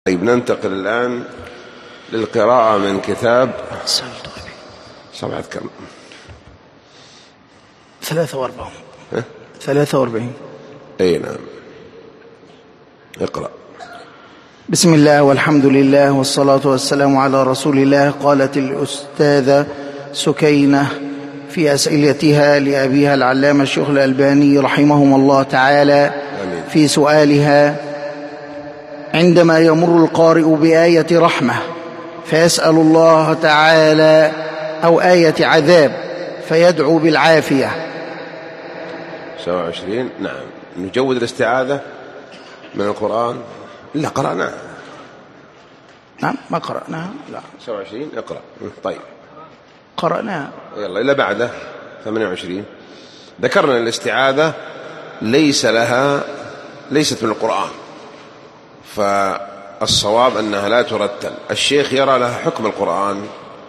طيب ننتقل الآن للقراءة من كتاب صفحة كم؟ 43. أي نعم. اقرأ. بسم الله والحمد لله والصلاة والسلام على رسول الله. قالت الأستاذة سكينة في أسئلتها لأبيها العلامة الشيخ الألباني رحمهم الله تعالى في سؤالها: عندما يمر القارئ بآية رحمة فيسأل الله تعالى أو آية عذاب فيدعو بالعافية. 27. نعم. نجود الاستعاذة من القرآن. لا قرأناها. نعم ما قرأناها. لا 27 اقرأ. طيب قرأناها. يلا إلى بعده 28. ذكرنا الاستعاذة ليست من القرآن، فالصواب أنها لا ترتل. الشيخ يرى لها حكم القرآن،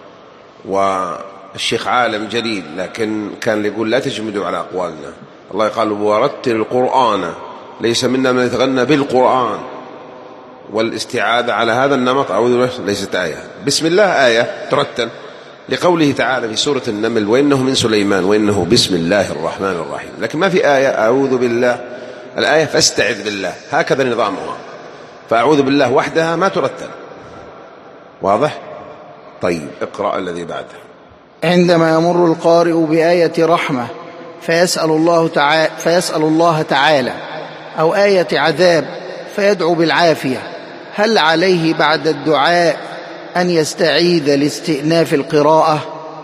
والشيخ عالم جليل، لكن كان يقول لا تجمدوا على أقوالنا. الله قال: ورتل القرآن ليس منا من يتغنى بالقرآن. والاستعاذة على هذا النمط أعوذ بالله ليست آية. بسم الله آية ترتل، لقوله تعالى في سورة النمل: وإنه من سليمان وإنه بسم الله الرحمن الرحيم. لكن ما في آية أعوذ بالله. الآية فاستعذ بالله، هكذا نظامها. فأعوذ بالله وحدها ما ترتل. واضح؟ طيب اقرأ الذي بعده. عندما يمر القارئ بآية رحمة فيسأل الله تعالى أو آية عذاب فيدعو بالعافية، هل عليه بعد الدعاء أن يستعيذ لاستئناف القراءة؟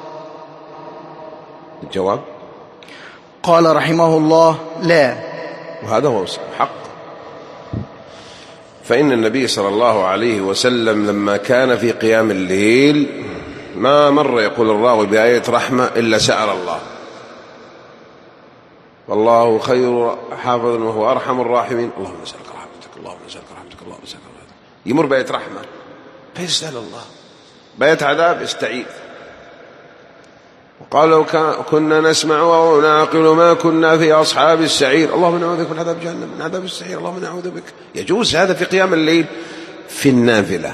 الجواب: قال رحمه الله: لا. وهذا هو حق. فإن النبي صلى الله عليه وسلم لما كان في قيام الليل ما مر يقول الراوي بآية رحمة إلا سأل الله، والله خير حافظا وهو أرحم الراحمين، اللهم نسألك رحمتك، اللهم نسألك رحمتك، اللهم نسألك رحمتك. يمر بآية رحمة فيسأل الله، بآية عذاب يستعيذ. وقال: لو كنا نسمع أو نعقل ما كنا في أصحاب السعير، اللهم نعوذ بك من عذاب جهنم من عذاب السعير، اللهم نعوذ بك. يجوز هذا في قيام الليل في النافلة.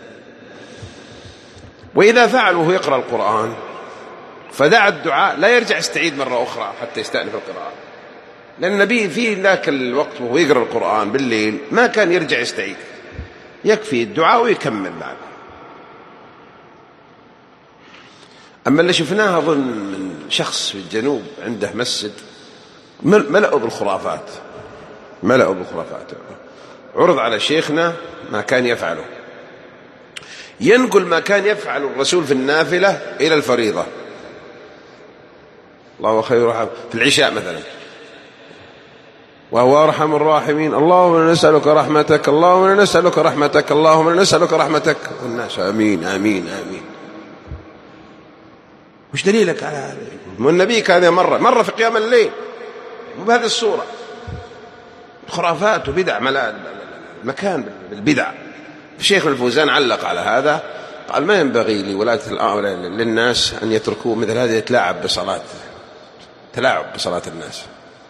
وإذا فعل وهو يقرأ القرآن فدع الدعاء، لا يرجع يستعيد مرة أخرى حتى يستأنف القراءة، لأن النبي في ذاك الوقت وهو يقرأ القرآن بالليل ما كان يرجع يستعيد، يكفي الدعاء ويكمل بعد. أما اللي شفناه أظن من شخص في الجنوب عنده مسجد ملأوا بالخرافات، عرض على شيخنا ما كان يفعله، ينقل ما كان يفعل الرسول في النافلة إلى الفريضة. الله خير في العشاء مثلا: وهو أرحم الراحمين، اللهم نسألك رحمتك، اللهم نسألك رحمتك، اللهم نسألك رحمتك. والناس آمين آمين آمين. وش دليلك على هذا؟ والنبي كان مرة في قيام الليل وبهذه الصورة. خرافات وبدع، ملأ المكان بالبدع. الشيخ الفوزان علق على هذا، قال: ما ينبغي لولاة الأمر للناس أن يتركوا مثل هذا يتلاعب بصلاة الناس.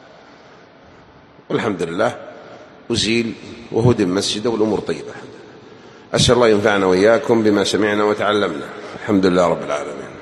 والحمد لله أزيل وهدم مسجده والأمور طيبة. أسأل الله ينفعنا وإياكم بما سمعنا وتعلمنا. الحمد لله رب العالمين.